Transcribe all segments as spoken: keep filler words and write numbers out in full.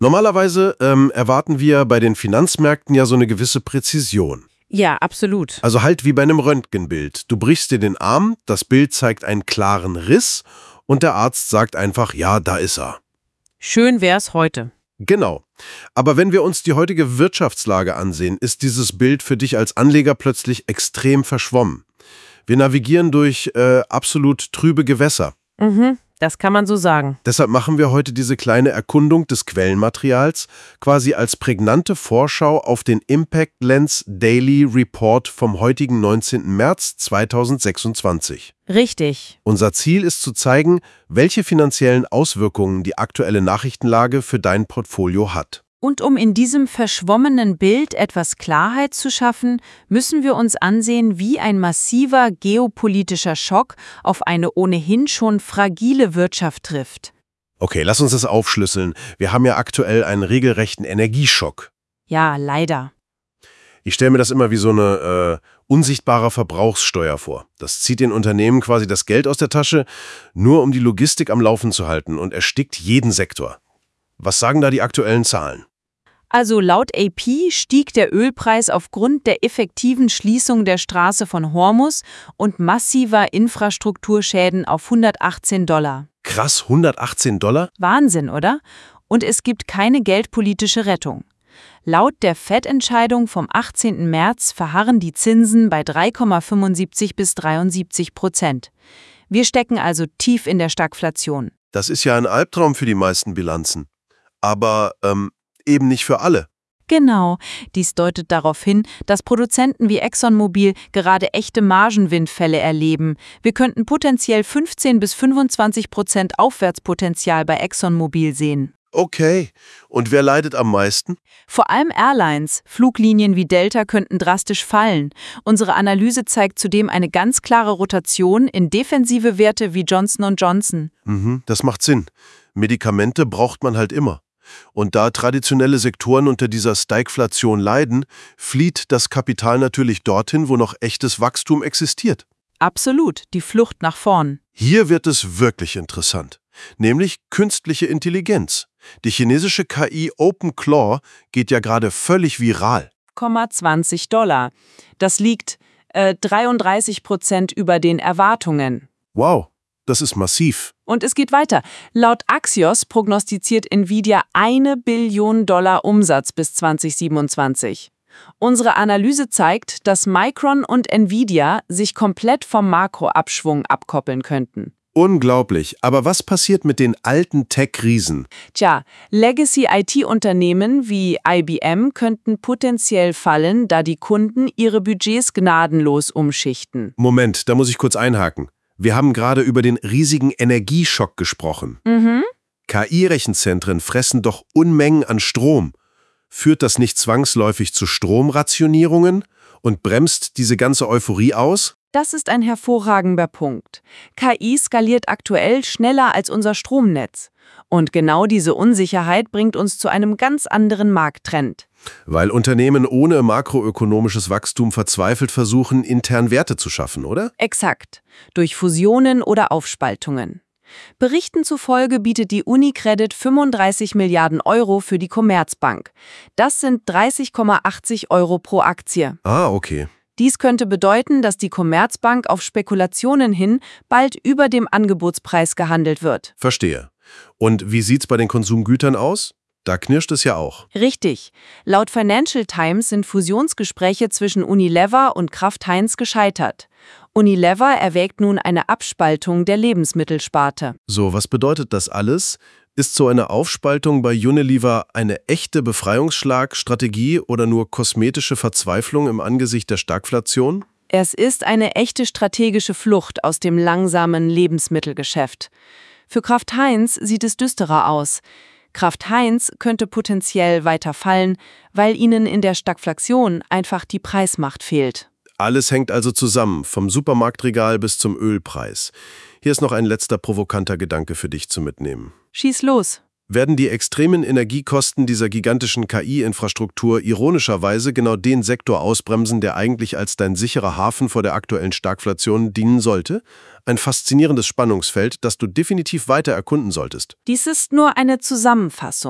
Normalerweise ähm, erwarten wir bei den Finanzmärkten ja so eine gewisse Präzision. Ja, absolut. Also halt wie bei einem Röntgenbild. Du brichst dir den Arm, das Bild zeigt einen klaren Riss und der Arzt sagt einfach, ja, da ist er. Schön wär's heute. Genau. Aber wenn wir uns die heutige Wirtschaftslage ansehen, ist dieses Bild für dich als Anleger plötzlich extrem verschwommen. Wir navigieren durch äh, absolut trübe Gewässer. Mhm, das kann man so sagen. Deshalb machen wir heute diese kleine Erkundung des Quellenmaterials quasi als prägnante Vorschau auf den Impact Lens Daily Report vom heutigen neunzehnten März zweitausendsechsundzwanzig. Richtig. Unser Ziel ist zu zeigen, welche finanziellen Auswirkungen die aktuelle Nachrichtenlage für dein Portfolio hat. Und um in diesem verschwommenen Bild etwas Klarheit zu schaffen, müssen wir uns ansehen, wie ein massiver geopolitischer Schock auf eine ohnehin schon fragile Wirtschaft trifft. Okay, lass uns das aufschlüsseln. Wir haben ja aktuell einen regelrechten Energieschock. Ja, leider. Ich stelle mir das immer wie so eine äh, unsichtbare Verbrauchssteuer vor. Das zieht den Unternehmen quasi das Geld aus der Tasche, nur um die Logistik am Laufen zu halten und erstickt jeden Sektor. Was sagen da die aktuellen Zahlen? Also laut A P stieg der Ölpreis aufgrund der effektiven Schließung der Straße von Hormuz und massiver Infrastrukturschäden auf hundertachtzehn Dollar. Krass, hundertachtzehn Dollar? Wahnsinn, oder? Und es gibt keine geldpolitische Rettung. Laut der Fed-Entscheidung vom achtzehnten März verharren die Zinsen bei drei Komma fünfundsiebzig bis dreiundsiebzig Prozent. Wir stecken also tief in der Stagflation. Das ist ja ein Albtraum für die meisten Bilanzen. Aber ähm, eben nicht für alle. Genau, dies deutet darauf hin, dass Produzenten wie ExxonMobil gerade echte Margenwindfälle erleben. Wir könnten potenziell fünfzehn bis fünfundzwanzig Prozent Aufwärtspotenzial bei ExxonMobil sehen. Okay, und wer leidet am meisten? Vor allem Airlines, Fluglinien wie Delta könnten drastisch fallen. Unsere Analyse zeigt zudem eine ganz klare Rotation in defensive Werte wie Johnson und Johnson. Mhm, das macht Sinn. Medikamente braucht man halt immer. Und da traditionelle Sektoren unter dieser Stagflation leiden, flieht das Kapital natürlich dorthin, wo noch echtes Wachstum existiert. Absolut, die Flucht nach vorn. Hier wird es wirklich interessant, nämlich künstliche Intelligenz. Die chinesische K I OpenClaw geht ja gerade völlig viral. zwanzig Dollar. Das liegt äh, dreiunddreißig Prozent über den Erwartungen. Wow, das ist massiv. Und es geht weiter. Laut Axios prognostiziert Nvidia eine Billion Dollar Umsatz bis zweitausendsiebenundzwanzig. Unsere Analyse zeigt, dass Micron und Nvidia sich komplett vom Makroabschwung abkoppeln könnten. Unglaublich. Aber was passiert mit den alten Tech-Riesen? Tja, Legacy-I T-Unternehmen wie I B M könnten potenziell fallen, da die Kunden ihre Budgets gnadenlos umschichten. Moment, da muss ich kurz einhaken. Wir haben gerade über den riesigen Energieschock gesprochen. Mhm. K I-Rechenzentren fressen doch Unmengen an Strom. Führt das nicht zwangsläufig zu Stromrationierungen und bremst diese ganze Euphorie aus? Das ist ein hervorragender Punkt. K I skaliert aktuell schneller als unser Stromnetz. Und genau diese Unsicherheit bringt uns zu einem ganz anderen Markttrend. Weil Unternehmen ohne makroökonomisches Wachstum verzweifelt versuchen, intern Werte zu schaffen, oder? Exakt. Durch Fusionen oder Aufspaltungen. Berichten zufolge bietet die UniCredit fünfunddreißig Milliarden Euro für die Commerzbank. Das sind dreißig Komma achtzig Euro pro Aktie. Ah, okay. Dies könnte bedeuten, dass die Commerzbank auf Spekulationen hin bald über dem Angebotspreis gehandelt wird. Verstehe. Und wie sieht's bei den Konsumgütern aus? Da knirscht es ja auch. Richtig. Laut Financial Times sind Fusionsgespräche zwischen Unilever und Kraft Heinz gescheitert. Unilever erwägt nun eine Abspaltung der Lebensmittelsparte. So, was bedeutet das alles? Ist so eine Aufspaltung bei Unilever eine echte Befreiungsschlag-Strategie oder nur kosmetische Verzweiflung im Angesicht der Stagflation? Es ist eine echte strategische Flucht aus dem langsamen Lebensmittelgeschäft. Für Kraft Heinz sieht es düsterer aus. Kraft Heinz könnte potenziell weiter fallen, weil ihnen in der Stagflation einfach die Preismacht fehlt. Alles hängt also zusammen, vom Supermarktregal bis zum Ölpreis. Hier ist noch ein letzter provokanter Gedanke für dich zu mitnehmen. Schieß los. Werden die extremen Energiekosten dieser gigantischen K I-Infrastruktur ironischerweise genau den Sektor ausbremsen, der eigentlich als dein sicherer Hafen vor der aktuellen Stagflation dienen sollte? Ein faszinierendes Spannungsfeld, das du definitiv weiter erkunden solltest. Dies ist nur eine Zusammenfassung.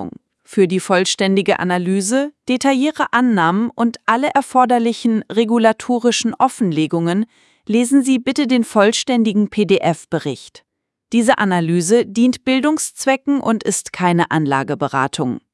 Für die vollständige Analyse, detaillierte Annahmen und alle erforderlichen regulatorischen Offenlegungen lesen Sie bitte den vollständigen P D F-Bericht. Diese Analyse dient Bildungszwecken und ist keine Anlageberatung.